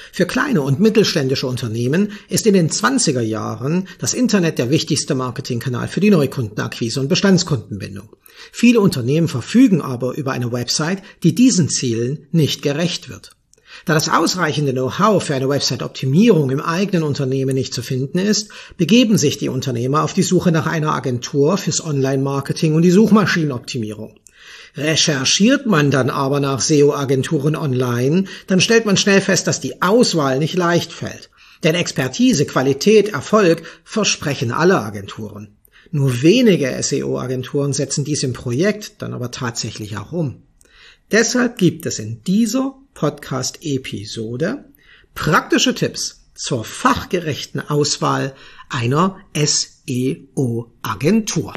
Für kleine und mittelständische Unternehmen ist in den 20er Jahren das Internet der wichtigste Marketingkanal für die Neukundenakquise und Bestandskundenbindung. Viele Unternehmen verfügen aber über eine Website, die diesen Zielen nicht gerecht wird. Da das ausreichende Know-how für eine Website-Optimierung im eigenen Unternehmen nicht zu finden ist, begeben sich die Unternehmer auf die Suche nach einer Agentur fürs Online-Marketing und die Suchmaschinenoptimierung. Recherchiert man dann aber nach SEO-Agenturen online, dann stellt man schnell fest, dass die Auswahl nicht leicht fällt. Denn Expertise, Qualität, Erfolg versprechen alle Agenturen. Nur wenige SEO-Agenturen setzen dies im Projekt dann aber tatsächlich auch um. Deshalb gibt es in dieser Podcast-Episode praktische Tipps zur fachgerechten Auswahl einer SEO-Agentur.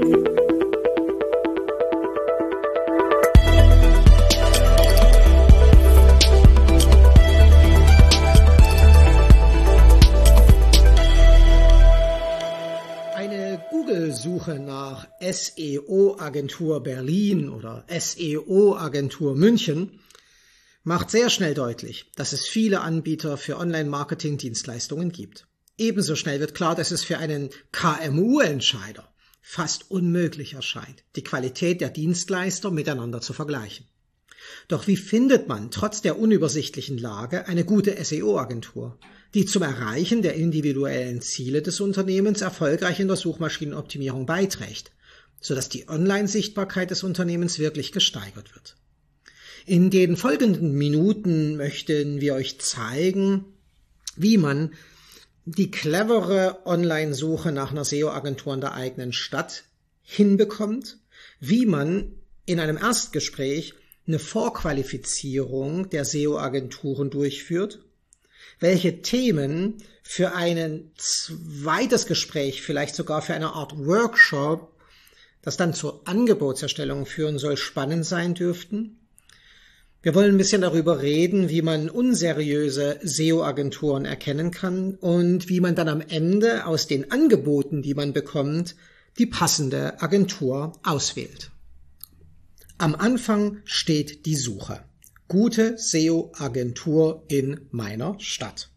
Suche nach SEO-Agentur Berlin oder SEO-Agentur München macht sehr schnell deutlich, dass es viele Anbieter für Online-Marketing-Dienstleistungen gibt. Ebenso schnell wird klar, dass es für einen KMU-Entscheider fast unmöglich erscheint, die Qualität der Dienstleister miteinander zu vergleichen. Doch wie findet man trotz der unübersichtlichen Lage eine gute SEO-Agentur, die zum Erreichen der individuellen Ziele des Unternehmens erfolgreich in der Suchmaschinenoptimierung beiträgt, sodass die Online-Sichtbarkeit des Unternehmens wirklich gesteigert wird? In den folgenden Minuten möchten wir euch zeigen, wie man die clevere Online-Suche nach einer SEO-Agentur in der eigenen Stadt hinbekommt, wie man in einem Erstgespräch eine Vorqualifizierung der SEO-Agenturen durchführt, welche Themen für ein zweites Gespräch, vielleicht sogar für eine Art Workshop, das dann zur Angebotserstellung führen soll, spannend sein dürften. Wir wollen ein bisschen darüber reden, wie man unseriöse SEO-Agenturen erkennen kann und wie man dann am Ende aus den Angeboten, die man bekommt, die passende Agentur auswählt. Am Anfang steht die Suche. Gute SEO-Agentur in meiner Stadt.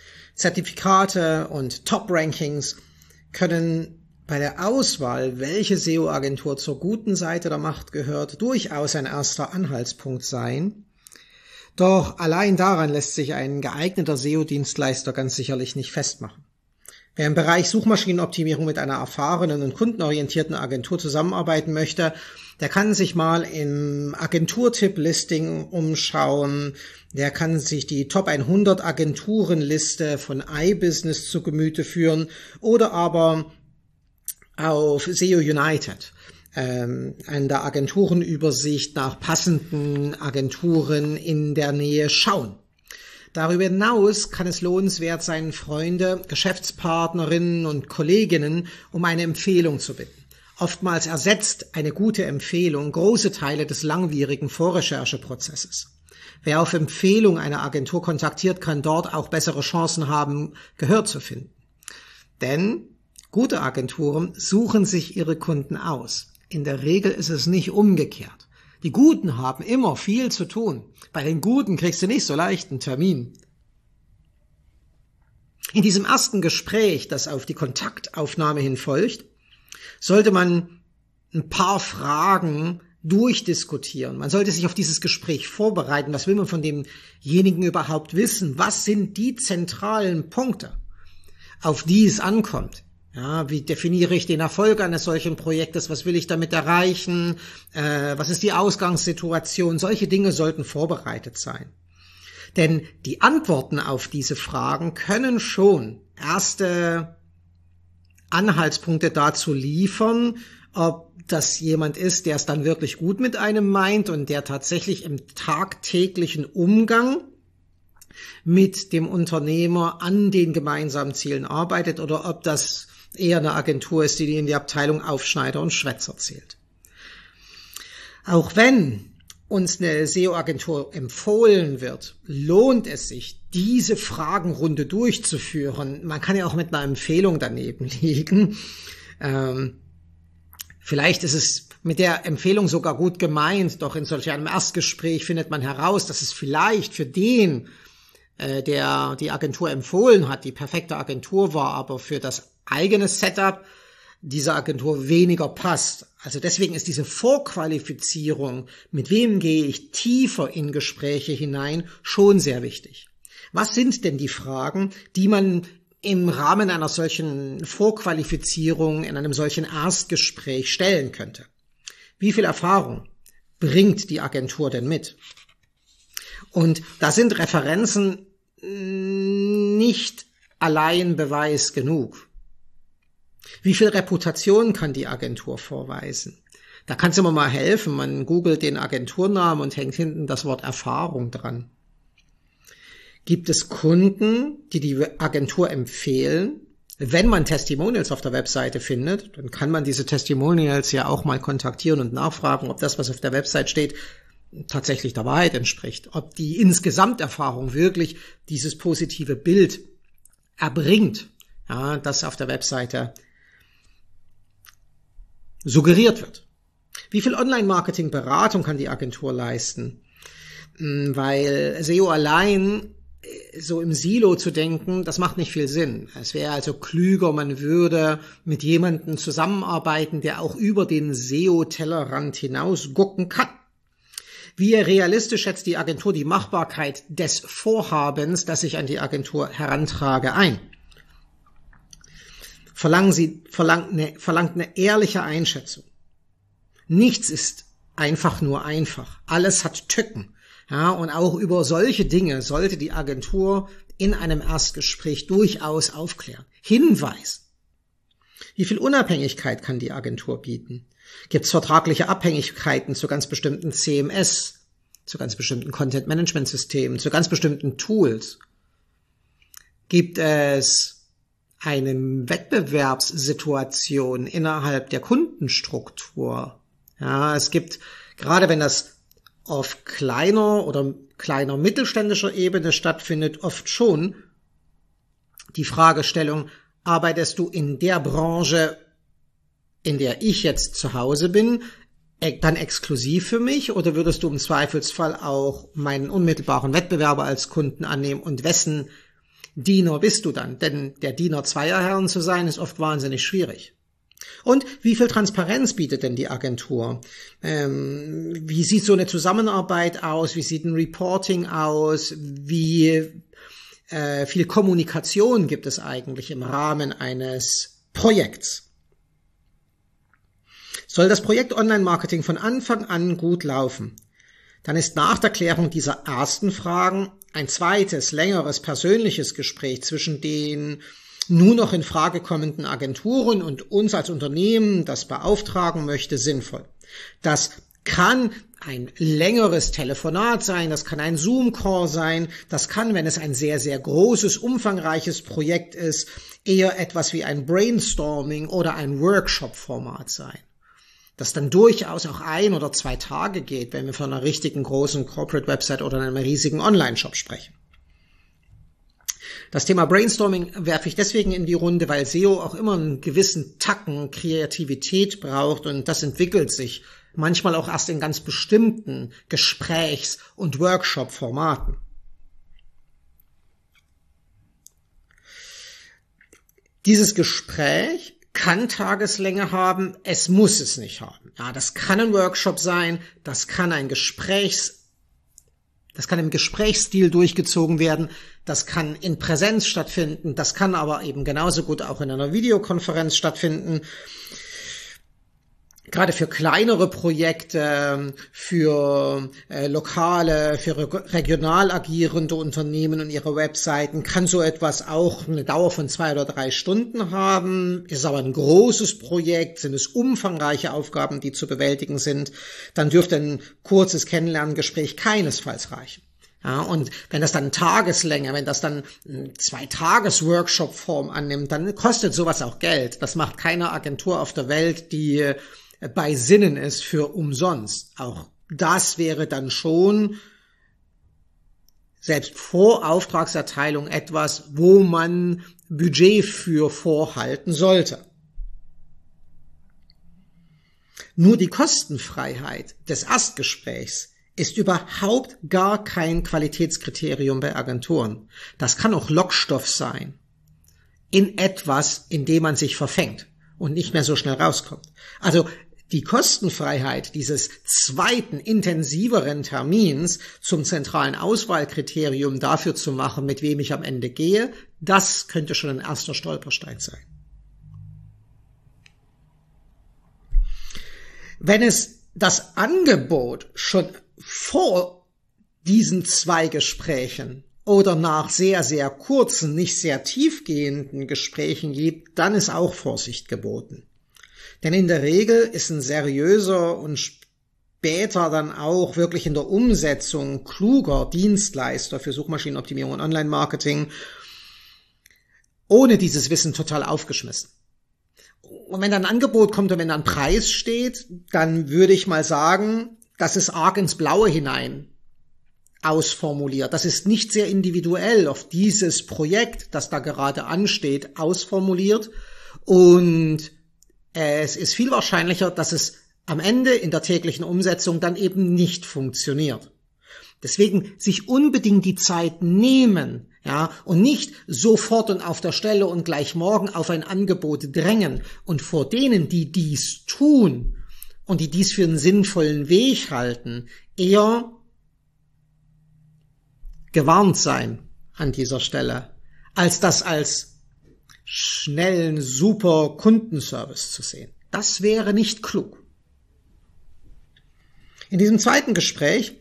Zertifikate und Top-Rankings können bei der Auswahl, welche SEO-Agentur zur guten Seite der Macht gehört, durchaus ein erster Anhaltspunkt sein. Doch allein daran lässt sich ein geeigneter SEO-Dienstleister ganz sicherlich nicht festmachen. Wer im Bereich Suchmaschinenoptimierung mit einer erfahrenen und kundenorientierten Agentur zusammenarbeiten möchte, der kann sich mal im Agenturtipp-Listing umschauen, der kann sich die Top 100 Agenturenliste von iBusiness zu Gemüte führen oder aber auf SEO United an der Agenturenübersicht nach passenden Agenturen in der Nähe schauen. Darüber hinaus kann es lohnenswert sein, Freunde, Geschäftspartnerinnen und Kolleginnen um eine Empfehlung zu bitten. Oftmals ersetzt eine gute Empfehlung große Teile des langwierigen Vorrechercheprozesses. Wer auf Empfehlung eine Agentur kontaktiert, kann dort auch bessere Chancen haben, Gehör zu finden. Denn gute Agenturen suchen sich ihre Kunden aus. In der Regel ist es nicht umgekehrt. Die Guten haben immer viel zu tun. Bei den Guten kriegst du nicht so leicht einen Termin. In diesem ersten Gespräch, das auf die Kontaktaufnahme hin folgt, sollte man ein paar Fragen durchdiskutieren. Man sollte sich auf dieses Gespräch vorbereiten. Was will man von demjenigen überhaupt wissen? Was sind die zentralen Punkte, auf die es ankommt? Ja, wie definiere ich den Erfolg eines solchen Projektes? Was will ich damit erreichen? Was ist die Ausgangssituation? Solche Dinge sollten vorbereitet sein. Denn die Antworten auf diese Fragen können schon erste Anhaltspunkte dazu liefern, ob das jemand ist, der es dann wirklich gut mit einem meint und der tatsächlich im tagtäglichen Umgang mit dem Unternehmer an den gemeinsamen Zielen arbeitet oder ob das eher eine Agentur ist, die in die Abteilung Aufschneider und Schwätzer zählt. Auch wenn uns eine SEO-Agentur empfohlen wird, lohnt es sich, diese Fragenrunde durchzuführen. Man kann ja auch mit einer Empfehlung daneben liegen. Vielleicht ist es mit der Empfehlung sogar gut gemeint, doch in solch einem Erstgespräch findet man heraus, dass es vielleicht für den der die Agentur empfohlen hat, die perfekte Agentur war, aber für das eigene Setup dieser Agentur weniger passt. Also deswegen ist diese Vorqualifizierung, mit wem gehe ich tiefer in Gespräche hinein, schon sehr wichtig. Was sind denn die Fragen, die man im Rahmen einer solchen Vorqualifizierung, in einem solchen Erstgespräch stellen könnte? Wie viel Erfahrung bringt die Agentur denn mit? Und da sind Referenzen nicht allein Beweis genug. Wie viel Reputation kann die Agentur vorweisen? Da kann es immer mal helfen. Man googelt den Agenturnamen und hängt hinten das Wort Erfahrung dran. Gibt es Kunden, die die Agentur empfehlen? Wenn man Testimonials auf der Webseite findet, dann kann man diese Testimonials ja auch mal kontaktieren und nachfragen, ob das, was auf der Website steht, tatsächlich der Wahrheit entspricht. Ob die Insgesamterfahrung wirklich dieses positive Bild erbringt, ja, das auf der Webseite suggeriert wird. Wie viel Online-Marketing-Beratung kann die Agentur leisten? Weil SEO allein so im Silo zu denken, das macht nicht viel Sinn. Es wäre also klüger, man würde mit jemandem zusammenarbeiten, der auch über den SEO-Tellerrand hinaus gucken kann. Wie realistisch schätzt die Agentur die Machbarkeit des Vorhabens, das ich an die Agentur herantrage, ein? Verlangt eine ehrliche Einschätzung. Nichts ist einfach nur einfach. Alles hat Tücken. Ja, und auch über solche Dinge sollte die Agentur in einem Erstgespräch durchaus aufklären. Hinweis. Wie viel Unabhängigkeit kann die Agentur bieten? Gibt es vertragliche Abhängigkeiten zu ganz bestimmten CMS, zu ganz bestimmten Content-Management-Systemen, zu ganz bestimmten Tools? Gibt es eine Wettbewerbssituation innerhalb der Kundenstruktur? Ja, es gibt, gerade wenn das auf kleiner oder kleiner mittelständischer Ebene stattfindet, oft schon die Fragestellung, arbeitest du in der Branche, in der ich jetzt zu Hause bin, dann exklusiv für mich, oder würdest du im Zweifelsfall auch meinen unmittelbaren Wettbewerber als Kunden annehmen, und wessen Diener bist du dann? Denn der Diener zweier Herren zu sein, ist oft wahnsinnig schwierig. Und wie viel Transparenz bietet denn die Agentur? Wie sieht so eine Zusammenarbeit aus? Wie sieht ein Reporting aus? Wie viel Kommunikation gibt es eigentlich im Rahmen eines Projekts? Soll das Projekt Online-Marketing von Anfang an gut laufen, dann ist nach der Klärung dieser ersten Fragen ein zweites, längeres persönliches Gespräch zwischen den nur noch in Frage kommenden Agenturen und uns als Unternehmen, das beauftragen möchte, sinnvoll. Das kann ein längeres Telefonat sein, das kann ein Zoom-Call sein, das kann, wenn es ein sehr, sehr großes, umfangreiches Projekt ist, eher etwas wie ein Brainstorming oder ein Workshop-Format sein, das dann durchaus auch 1 oder 2 Tage geht, wenn wir von einer richtigen großen Corporate-Website oder einem riesigen Online-Shop sprechen. Das Thema Brainstorming werfe ich deswegen in die Runde, weil SEO auch immer einen gewissen Tacken Kreativität braucht, und das entwickelt sich manchmal auch erst in ganz bestimmten Gesprächs- und Workshop-Formaten. Dieses Gespräch kann Tageslänge haben, es muss es nicht haben. Ja, das kann ein Workshop sein, das kann im Gesprächsstil durchgezogen werden, das kann in Präsenz stattfinden, das kann aber eben genauso gut auch in einer Videokonferenz stattfinden. Gerade für kleinere Projekte, für lokale, für regional agierende Unternehmen und ihre Webseiten kann so etwas auch eine Dauer von 2 oder 3 Stunden haben. Ist aber ein großes Projekt, sind es umfangreiche Aufgaben, die zu bewältigen sind, dann dürfte ein kurzes Kennenlerngespräch keinesfalls reichen. Ja, und wenn das dann Tageslänge, wenn das dann 2-Tages-Workshop-Form annimmt, dann kostet sowas auch Geld. Das macht keine Agentur auf der Welt, die bei Sinnen ist, für umsonst. Auch das wäre dann schon selbst vor Auftragserteilung etwas, wo man Budget für vorhalten sollte. Nur die Kostenfreiheit des Erstgesprächs ist überhaupt gar kein Qualitätskriterium bei Agenturen. Das kann auch Lockstoff sein in etwas, in dem man sich verfängt und nicht mehr so schnell rauskommt. Also die Kostenfreiheit dieses zweiten, intensiveren Termins zum zentralen Auswahlkriterium dafür zu machen, mit wem ich am Ende gehe, das könnte schon ein erster Stolperstein sein. Wenn es das Angebot schon vor diesen 2 Gesprächen oder nach sehr, sehr kurzen, nicht sehr tiefgehenden Gesprächen gibt, dann ist auch Vorsicht geboten. Denn in der Regel ist ein seriöser und später dann auch wirklich in der Umsetzung kluger Dienstleister für Suchmaschinenoptimierung und Online-Marketing ohne dieses Wissen total aufgeschmissen. Und wenn dann ein Angebot kommt und wenn dann ein Preis steht, dann würde ich mal sagen, das ist arg ins Blaue hinein ausformuliert. Das ist nicht sehr individuell auf dieses Projekt, das da gerade ansteht, ausformuliert. Und es ist viel wahrscheinlicher, dass es am Ende in der täglichen Umsetzung dann eben nicht funktioniert. Deswegen sich unbedingt die Zeit nehmen, ja, und nicht sofort und auf der Stelle und gleich morgen auf ein Angebot drängen und vor denen, die dies tun und die dies für einen sinnvollen Weg halten, eher gewarnt sein an dieser Stelle, als das als schnellen, super Kundenservice zu sehen. Das wäre nicht klug. In diesem zweiten Gespräch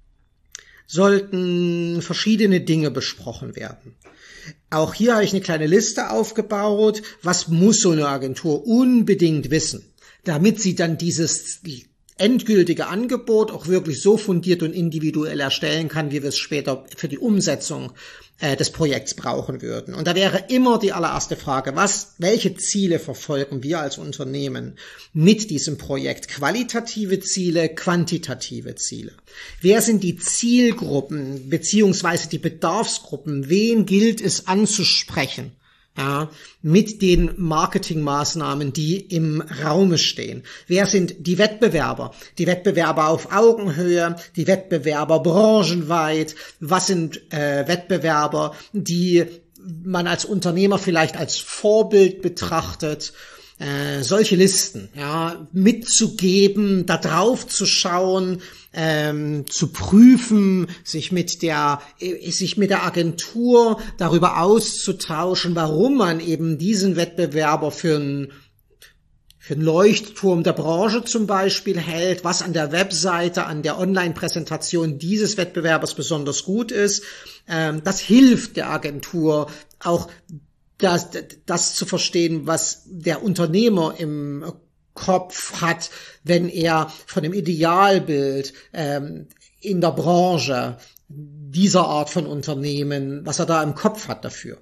sollten verschiedene Dinge besprochen werden. Auch hier habe ich eine kleine Liste aufgebaut. Was muss so eine Agentur unbedingt wissen, damit sie dann dieses endgültige Angebot auch wirklich so fundiert und individuell erstellen kann, wie wir es später für die Umsetzung des Projekts brauchen würden. Und da wäre immer die allererste Frage, welche Ziele verfolgen wir als Unternehmen mit diesem Projekt? Qualitative Ziele, quantitative Ziele. Wer sind die Zielgruppen beziehungsweise die Bedarfsgruppen? Wen gilt es anzusprechen? Ja, mit den Marketingmaßnahmen, die im Raume stehen. Wer sind die Wettbewerber? Die Wettbewerber auf Augenhöhe, die Wettbewerber branchenweit. Was sind Wettbewerber, die man als Unternehmer vielleicht als Vorbild betrachtet? Solche Listen, ja, mitzugeben, da drauf zu schauen, zu prüfen, sich mit der Agentur darüber auszutauschen, warum man eben diesen Wettbewerber für einen Leuchtturm der Branche zum Beispiel hält, was an der Webseite, an der Online-Präsentation dieses Wettbewerbers besonders gut ist. Das hilft der Agentur auch, das zu verstehen, was der Unternehmer im Kopf hat, wenn er von dem Idealbild in der Branche dieser Art von Unternehmen, was er da im Kopf hat dafür.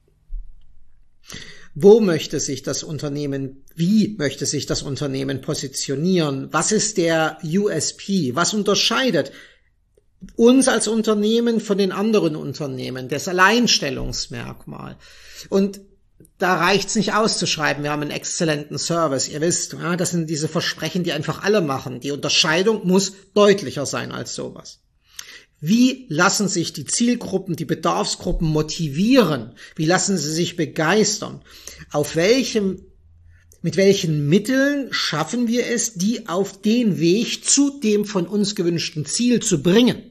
Wie möchte sich das Unternehmen positionieren? Was ist der USP? Was unterscheidet uns als Unternehmen von den anderen Unternehmen? Das Alleinstellungsmerkmal. Und da reicht's nicht auszuschreiben, wir haben einen exzellenten Service. Ihr wisst, ja, das sind diese Versprechen, die einfach alle machen. Die Unterscheidung muss deutlicher sein als sowas. Wie lassen sich die Zielgruppen, die Bedarfsgruppen motivieren? Wie lassen sie sich begeistern? Mit welchen Mitteln schaffen wir es, die auf den Weg zu dem von uns gewünschten Ziel zu bringen?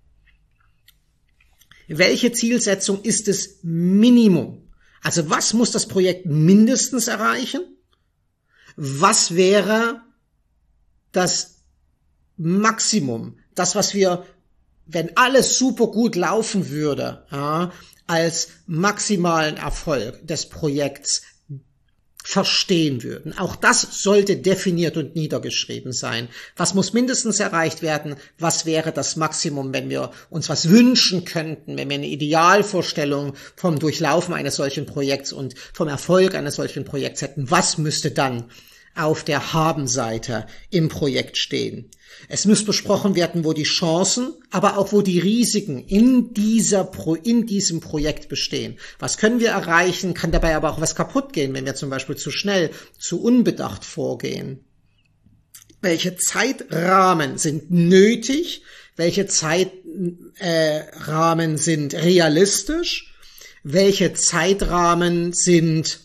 Welche Zielsetzung ist das Minimum? Also was muss das Projekt mindestens erreichen? Was wäre das Maximum? Das, was wir, wenn alles super gut laufen würde, ja, als maximalen Erfolg des Projekts verstehen würden. Auch das sollte definiert und niedergeschrieben sein. Was muss mindestens erreicht werden? Was wäre das Maximum, wenn wir uns was wünschen könnten, wenn wir eine Idealvorstellung vom Durchlaufen eines solchen Projekts und vom Erfolg eines solchen Projekts hätten? Was müsste dann auf der Haben-Seite im Projekt stehen? Es muss besprochen werden, wo die Chancen, aber auch wo die Risiken in diesem Projekt bestehen. Was können wir erreichen, kann dabei aber auch was kaputt gehen, wenn wir zum Beispiel zu schnell, zu unbedacht vorgehen. welche Zeitrahmen sind nötig, welche Zeitrahmen sind realistisch, welche Zeitrahmen sind,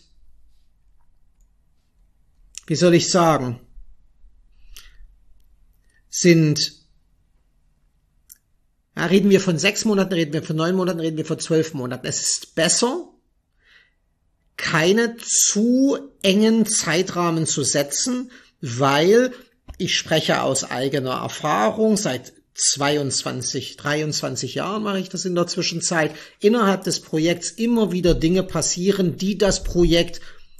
wie soll ich sagen, reden wir von 6 Monaten, reden wir von 9 Monaten, reden wir von 12 Monaten. Es ist besser, keine zu engen Zeitrahmen zu setzen, weil ich spreche aus eigener Erfahrung, seit 22, 23 Jahren mache ich das in der Zwischenzeit, innerhalb des Projekts immer wieder Dinge passieren, die das Projekt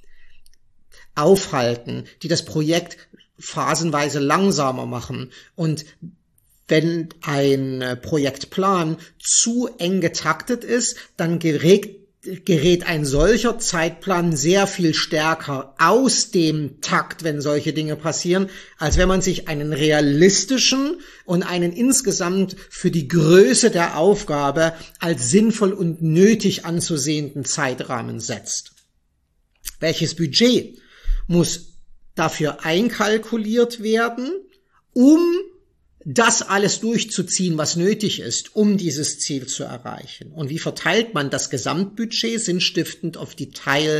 aufhalten, die das Projekt phasenweise langsamer machen. Und wenn ein Projektplan zu eng getaktet ist, dann gerät ein solcher Zeitplan sehr viel stärker aus dem Takt, wenn solche Dinge passieren, als wenn man sich einen realistischen und einen insgesamt für die Größe der Aufgabe als sinnvoll und nötig anzusehenden Zeitrahmen setzt. Welches Budget muss dafür einkalkuliert werden, um das alles durchzuziehen, was nötig ist, um dieses Ziel zu erreichen? Und wie verteilt man das Gesamtbudget sinnstiftend auf die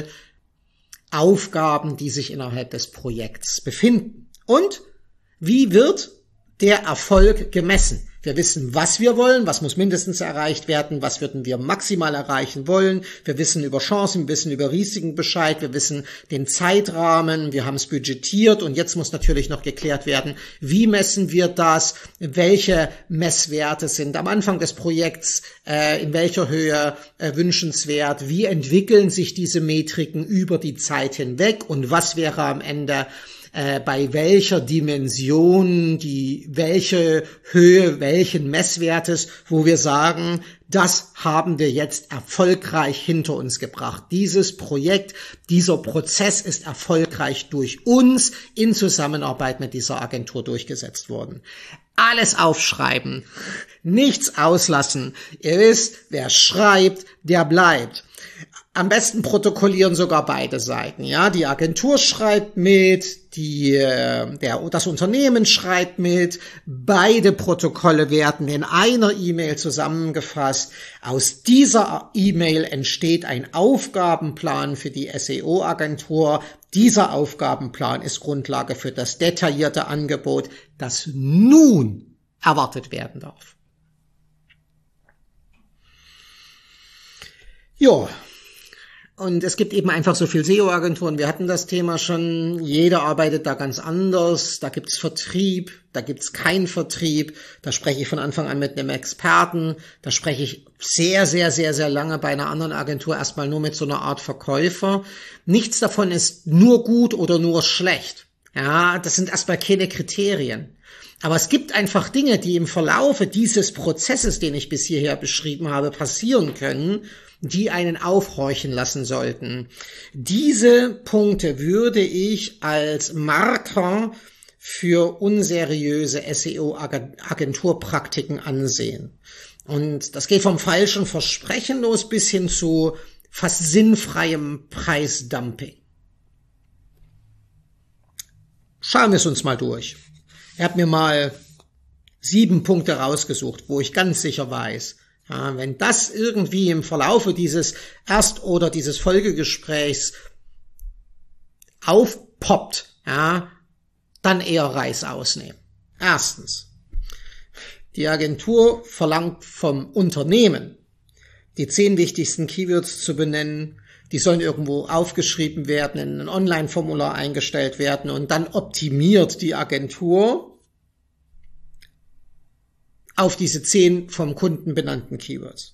Teilaufgaben, die sich innerhalb des Projekts befinden? Und wie wird der Erfolg gemessen? Wir wissen, was wir wollen, was muss mindestens erreicht werden, was würden wir maximal erreichen wollen. Wir wissen über Chancen, wir wissen über Risiken Bescheid, wir wissen den Zeitrahmen, wir haben es budgetiert und jetzt muss natürlich noch geklärt werden, wie messen wir das, welche Messwerte sind am Anfang des Projekts, in welcher Höhe wünschenswert, wie entwickeln sich diese Metriken über die Zeit hinweg und was wäre am Ende bei welcher Dimension, welche Höhe, welchen Messwertes, wo wir sagen, das haben wir jetzt erfolgreich hinter uns gebracht. Dieses Projekt, dieser Prozess ist erfolgreich durch uns in Zusammenarbeit mit dieser Agentur durchgesetzt worden. Alles aufschreiben, nichts auslassen. Ihr wisst, wer schreibt, der bleibt. Am besten protokollieren sogar beide Seiten, ja. Die Agentur schreibt mit, das Unternehmen schreibt mit, beide Protokolle werden in einer E-Mail zusammengefasst. Aus dieser E-Mail entsteht ein Aufgabenplan für die SEO-Agentur. Dieser Aufgabenplan ist Grundlage für das detaillierte Angebot, das nun erwartet werden darf. Jo. Und es gibt eben einfach so viel SEO-Agenturen. Wir hatten das Thema schon. Jeder arbeitet da ganz anders. Da gibt's Vertrieb, da gibt's keinen Vertrieb. Da spreche ich von Anfang an mit einem Experten. Da spreche ich sehr, sehr, sehr, sehr lange bei einer anderen Agentur erstmal nur mit so einer Art Verkäufer. Nichts davon ist nur gut oder nur schlecht. Ja, das sind erstmal keine Kriterien. Aber es gibt einfach Dinge, die im Verlaufe dieses Prozesses, den ich bis hierher beschrieben habe, passieren können, die einen aufhorchen lassen sollten. Diese Punkte würde ich als Marker für unseriöse SEO-Agenturpraktiken ansehen. Und das geht vom falschen Versprechen los bis hin zu fast sinnfreiem Preisdumping. Schauen wir es uns mal durch. Ich habe mir mal 7 Punkte rausgesucht, wo ich ganz sicher weiß, ja, wenn das irgendwie im Verlaufe dieses oder dieses Folgegesprächs aufpoppt, ja, dann eher Reißaus nehmen. Erstens, die Agentur verlangt vom Unternehmen, die 10 wichtigsten Keywords zu benennen. Die sollen irgendwo aufgeschrieben werden, in ein Online-Formular eingestellt werden und dann optimiert die Agentur auf diese 10 vom Kunden benannten Keywords.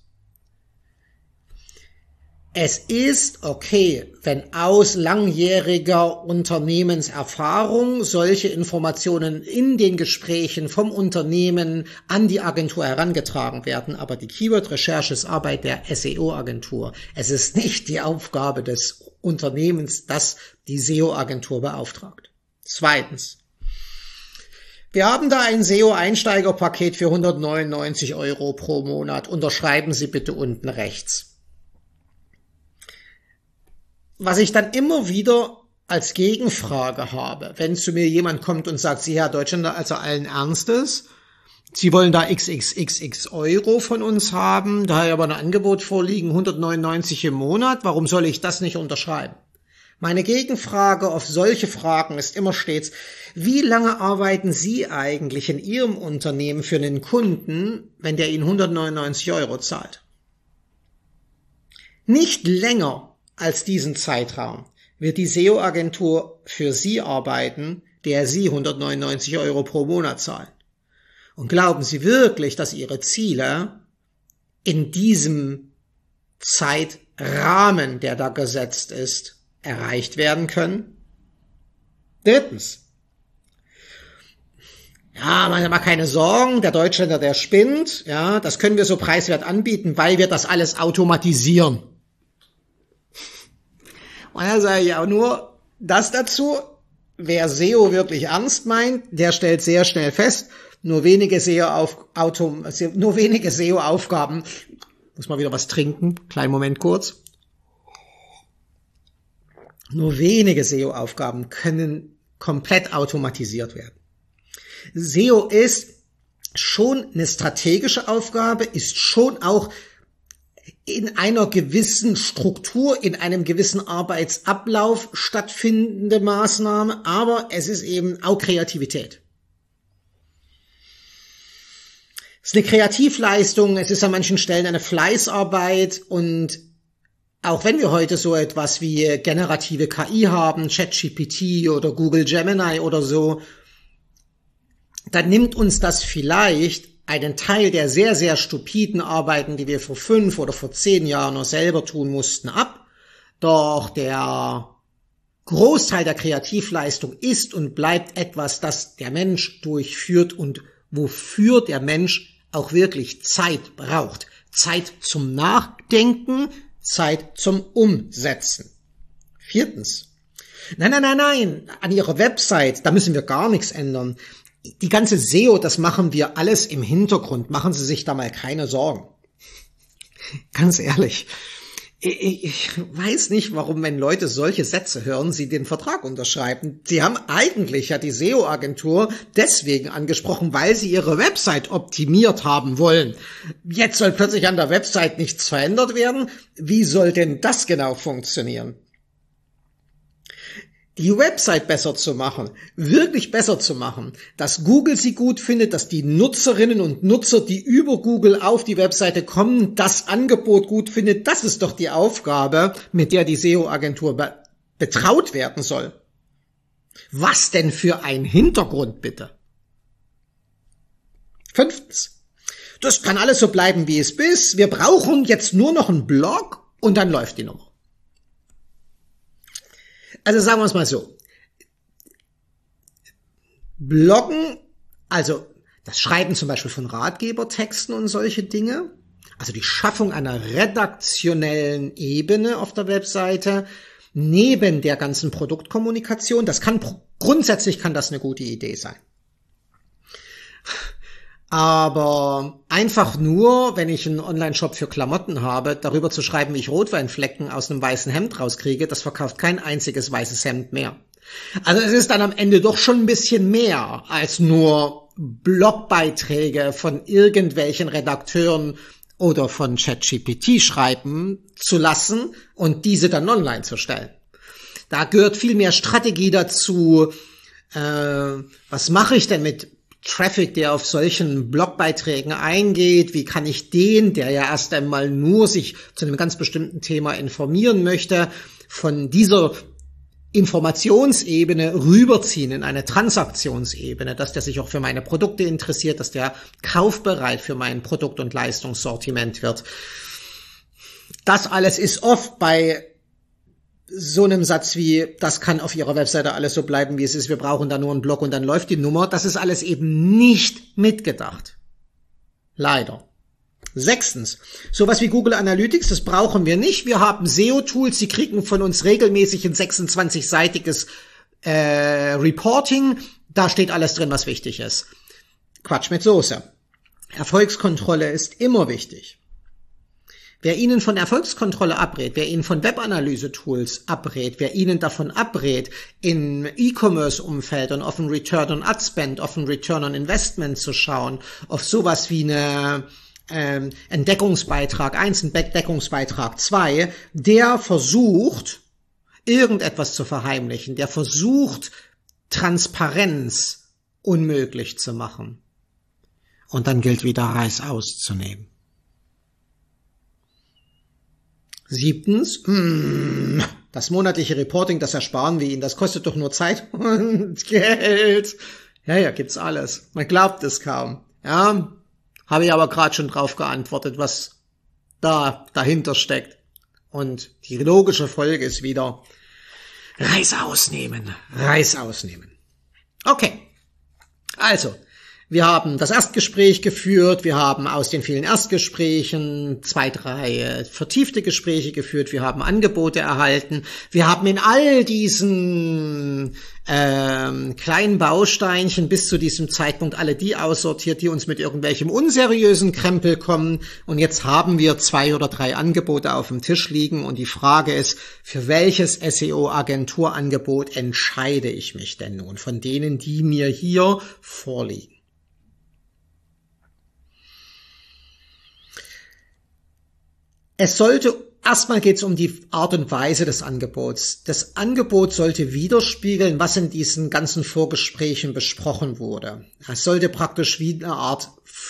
Es ist okay, wenn aus langjähriger Unternehmenserfahrung solche Informationen in den Gesprächen vom Unternehmen an die Agentur herangetragen werden, aber die Keyword-Recherche ist Arbeit der SEO-Agentur. Es ist nicht die Aufgabe des Unternehmens, das die SEO-Agentur beauftragt. Zweitens. Wir haben da ein SEO-Einsteigerpaket für 199 € pro Monat. Unterschreiben Sie bitte unten rechts. Was ich dann immer wieder als Gegenfrage habe, wenn zu mir jemand kommt und sagt, Sie, Herr Deutschländer, also allen Ernstes, Sie wollen da xxxx Euro von uns haben, da habe aber ein Angebot vorliegen, 199 im Monat, warum soll ich das nicht unterschreiben? Meine Gegenfrage auf solche Fragen ist immer stets, wie lange arbeiten Sie eigentlich in Ihrem Unternehmen für einen Kunden, wenn der Ihnen 199 Euro zahlt? Nicht länger als diesen Zeitraum wird die SEO-Agentur für Sie arbeiten, der Sie 199 Euro pro Monat zahlen. Und glauben Sie wirklich, dass Ihre Ziele in diesem Zeitrahmen, der da gesetzt ist, erreicht werden können? Drittens. Ja, machen Sie mal keine Sorgen, der Deutschländer, der spinnt. Ja, das können wir so preiswert anbieten, weil wir das alles automatisieren. Und da sage ich auch nur das dazu. Wer SEO wirklich ernst meint, der stellt sehr schnell fest, nur wenige SEO-Aufgaben, muss mal wieder was trinken, kleinen Moment kurz. Nur wenige SEO-Aufgaben können komplett automatisiert werden. SEO ist schon eine strategische Aufgabe, ist schon auch in einer gewissen Struktur, in einem gewissen Arbeitsablauf stattfindende Maßnahme, aber es ist eben auch Kreativität. Es ist eine Kreativleistung, es ist an manchen Stellen eine Fleißarbeit und auch wenn wir heute so etwas wie generative KI haben, ChatGPT oder Google Gemini oder so, dann nimmt uns das vielleicht einen Teil der sehr, sehr stupiden Arbeiten, die wir vor 5 oder vor 10 Jahren noch selber tun mussten, ab. Doch der Großteil der Kreativleistung ist und bleibt etwas, das der Mensch durchführt und wofür der Mensch auch wirklich Zeit braucht. Zeit zum Nachdenken, Zeit zum Umsetzen. Viertens. Nein, an Ihrer Website, da müssen wir gar nichts ändern. Die ganze SEO, das machen wir alles im Hintergrund. Machen Sie sich da mal keine Sorgen. Ganz ehrlich, ich weiß nicht, warum, wenn Leute solche Sätze hören, sie den Vertrag unterschreiben. Sie haben eigentlich ja die SEO-Agentur deswegen angesprochen, weil sie ihre Website optimiert haben wollen. Jetzt soll plötzlich an der Website nichts verändert werden. Wie soll denn das genau funktionieren? Die Website besser zu machen, wirklich besser zu machen, dass Google sie gut findet, dass die Nutzerinnen und Nutzer, die über Google auf die Webseite kommen, das Angebot gut findet, das ist doch die Aufgabe, mit der die SEO-Agentur betraut werden soll. Was denn für ein Hintergrund, bitte? Fünftens. Das kann alles so bleiben, wie es ist. Wir brauchen jetzt nur noch einen Blog und dann läuft die Nummer. Also sagen wir es mal so. Bloggen, also das Schreiben zum Beispiel von Ratgebertexten und solche Dinge, also die Schaffung einer redaktionellen Ebene auf der Webseite, neben der ganzen Produktkommunikation, grundsätzlich kann das eine gute Idee sein. Aber einfach nur, wenn ich einen Online-Shop für Klamotten habe, darüber zu schreiben, wie ich Rotweinflecken aus einem weißen Hemd rauskriege, das verkauft kein einziges weißes Hemd mehr. Also es ist dann am Ende doch schon ein bisschen mehr als nur Blogbeiträge von irgendwelchen Redakteuren oder von ChatGPT schreiben zu lassen und diese dann online zu stellen. Da gehört viel mehr Strategie dazu. Was mache ich denn mit Traffic, der auf solchen Blogbeiträgen eingeht? Wie kann ich den, der ja erst einmal nur sich zu einem ganz bestimmten Thema informieren möchte, von dieser Informationsebene rüberziehen in eine Transaktionsebene, dass der sich auch für meine Produkte interessiert, dass der kaufbereit für mein Produkt- und Leistungssortiment wird. Das alles ist oft bei so einem Satz wie, das kann auf Ihrer Webseite alles so bleiben, wie es ist, wir brauchen da nur einen Blog und dann läuft die Nummer. Das ist alles eben nicht mitgedacht. Leider. Sechstens, sowas wie Google Analytics, das brauchen wir nicht. Wir haben SEO-Tools, Sie kriegen von uns regelmäßig ein 26-seitiges Reporting. Da steht alles drin, was wichtig ist. Quatsch mit Soße. Erfolgskontrolle ist immer wichtig. Wer Ihnen von Erfolgskontrolle abrät, wer Ihnen von Webanalyse-Tools abrät, wer Ihnen davon abrät, im E-Commerce-Umfeld und auf den Return on Ad Spend, auf den Return on Investment zu schauen, auf sowas wie ein Deckungsbeitrag 1, ein Deckungsbeitrag 2, der versucht, irgendetwas zu verheimlichen, der versucht, Transparenz unmöglich zu machen. Und dann gilt wieder Reis auszunehmen. 7. Das monatliche Reporting, das ersparen wir Ihnen, das kostet doch nur Zeit und Geld. Ja, gibt's alles. Man glaubt es kaum. Ja, habe ich aber gerade schon drauf geantwortet, was dahinter steckt. Und die logische Folge ist wieder Reis ausnehmen. Okay, also, wir haben das Erstgespräch geführt, wir haben aus den vielen Erstgesprächen 2, 3 vertiefte Gespräche geführt, wir haben Angebote erhalten, wir haben in all diesen kleinen Bausteinchen bis zu diesem Zeitpunkt alle die aussortiert, die uns mit irgendwelchem unseriösen Krempel kommen, und jetzt haben wir 2 oder 3 Angebote auf dem Tisch liegen und die Frage ist, für welches SEO-Agenturangebot entscheide ich mich denn nun von denen, die mir hier vorliegen? Erstmal geht es um die Art und Weise des Angebots. Das Angebot sollte widerspiegeln, was in diesen ganzen Vorgesprächen besprochen wurde. Es sollte praktisch wie eine Art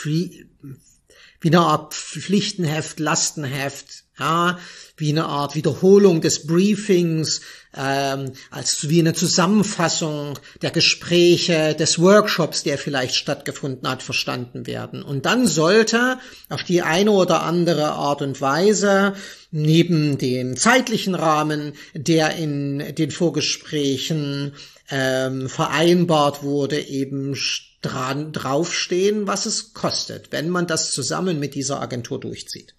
Pflichtenheft, Lastenheft, ja, wie eine Art Wiederholung des Briefings, als wie eine Zusammenfassung der Gespräche, des Workshops, der vielleicht stattgefunden hat, verstanden werden. Und dann sollte auf die eine oder andere Art und Weise neben dem zeitlichen Rahmen, der in den Vorgesprächen vereinbart wurde, eben draufstehen, was es kostet, wenn man das zusammen mit dieser Agentur durchzieht.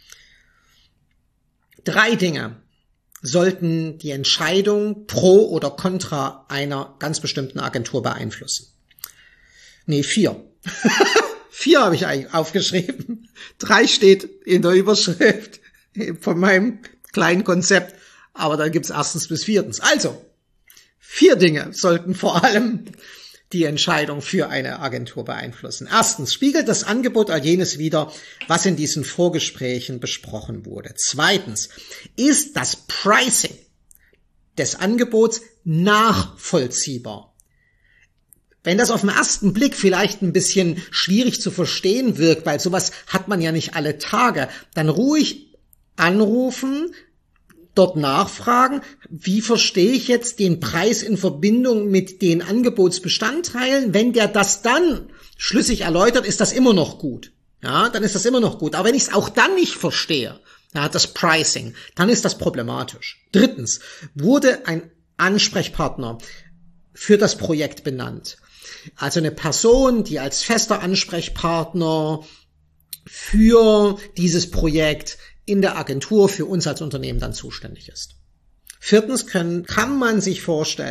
3 Dinge sollten die Entscheidung pro oder contra einer ganz bestimmten Agentur beeinflussen. 4. 4 habe ich eigentlich aufgeschrieben. 3 steht in der Überschrift von meinem kleinen Konzept, aber dann gibt's 1. bis 4. Also, 4 Dinge sollten vor allem die Entscheidung für eine Agentur beeinflussen. 1. Spiegelt das Angebot all jenes wider, was in diesen Vorgesprächen besprochen wurde. 2. Ist das Pricing des Angebots nachvollziehbar? Wenn das auf den ersten Blick vielleicht ein bisschen schwierig zu verstehen wirkt, weil sowas hat man ja nicht alle Tage, dann ruhig anrufen, dort nachfragen, wie verstehe ich jetzt den Preis in Verbindung mit den Angebotsbestandteilen? Wenn der das dann schlüssig erläutert, ist das immer noch gut. Ja, dann ist das immer noch gut. Aber wenn ich es auch dann nicht verstehe, ja, das Pricing, dann ist das problematisch. 3. Wurde ein Ansprechpartner für das Projekt benannt. Also eine Person, die als fester Ansprechpartner für dieses Projekt in der Agentur für uns als Unternehmen dann zuständig ist. 4. Kann man sich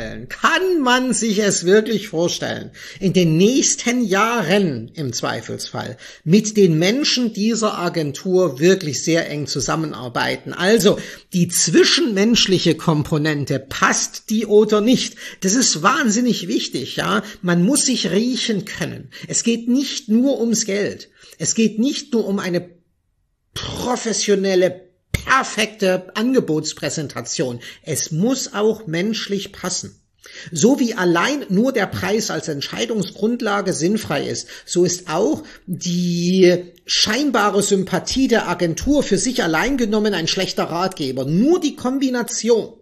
es wirklich vorstellen, in den nächsten Jahren im Zweifelsfall mit den Menschen dieser Agentur wirklich sehr eng zusammenarbeiten. Also die zwischenmenschliche Komponente, passt die oder nicht? Das ist wahnsinnig wichtig, ja. Man muss sich riechen können. Es geht nicht nur ums Geld. Es geht nicht nur um eine professionelle, perfekte Angebotspräsentation. Es muss auch menschlich passen. So wie allein nur der Preis als Entscheidungsgrundlage sinnfrei ist, so ist auch die scheinbare Sympathie der Agentur für sich allein genommen ein schlechter Ratgeber. Nur die Kombination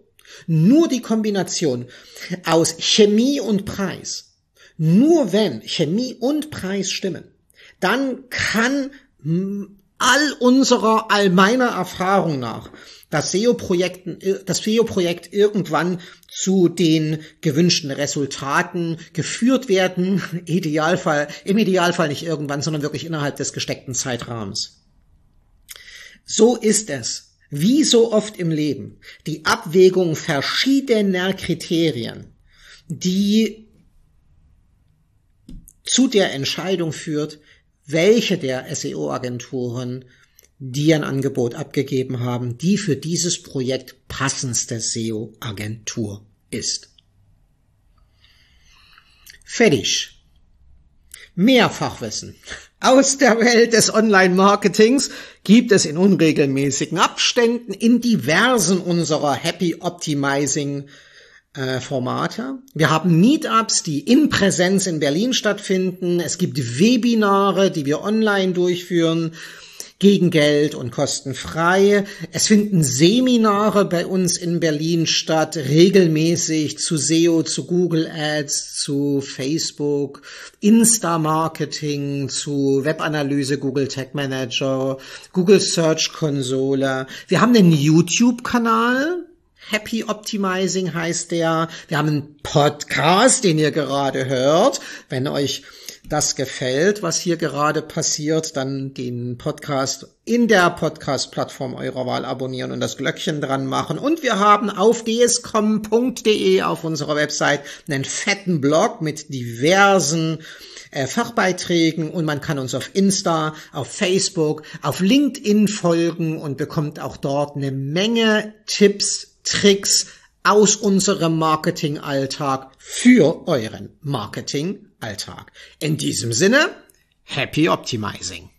aus Chemie und Preis, nur wenn Chemie und Preis stimmen, dann kann all meiner Erfahrung nach das SEO-Projekt irgendwann zu den gewünschten Resultaten geführt werden. Im Idealfall nicht irgendwann, sondern wirklich innerhalb des gesteckten Zeitrahmens. So ist es, wie so oft im Leben, die Abwägung verschiedener Kriterien, die zu der Entscheidung führt, welche der SEO-Agenturen die ein Angebot abgegeben haben, die für dieses Projekt passendste SEO-Agentur ist. Fertig. Mehr Fachwissen aus der Welt des Online-Marketings gibt es in unregelmäßigen Abständen in diversen unserer Happy Optimizing Formate. Wir haben Meetups, die in Präsenz in Berlin stattfinden. Es gibt Webinare, die wir online durchführen, gegen Geld und kostenfrei. Es finden Seminare bei uns in Berlin statt, regelmäßig zu SEO, zu Google Ads, zu Facebook, Insta-Marketing, zu Webanalyse, Google Tag Manager, Google Search Konsole. Wir haben einen YouTube-Kanal. Happy Optimizing heißt der. Wir haben einen Podcast, den ihr gerade hört. Wenn euch das gefällt, was hier gerade passiert, dann den Podcast in der Podcast-Plattform eurer Wahl abonnieren und das Glöckchen dran machen. Und wir haben auf dscom.de auf unserer Website einen fetten Blog mit diversen Fachbeiträgen und man kann uns auf Insta, auf Facebook, auf LinkedIn folgen und bekommt auch dort eine Menge Tipps, Tricks aus unserem Marketingalltag für euren Marketingalltag. In diesem Sinne, Happy Optimizing!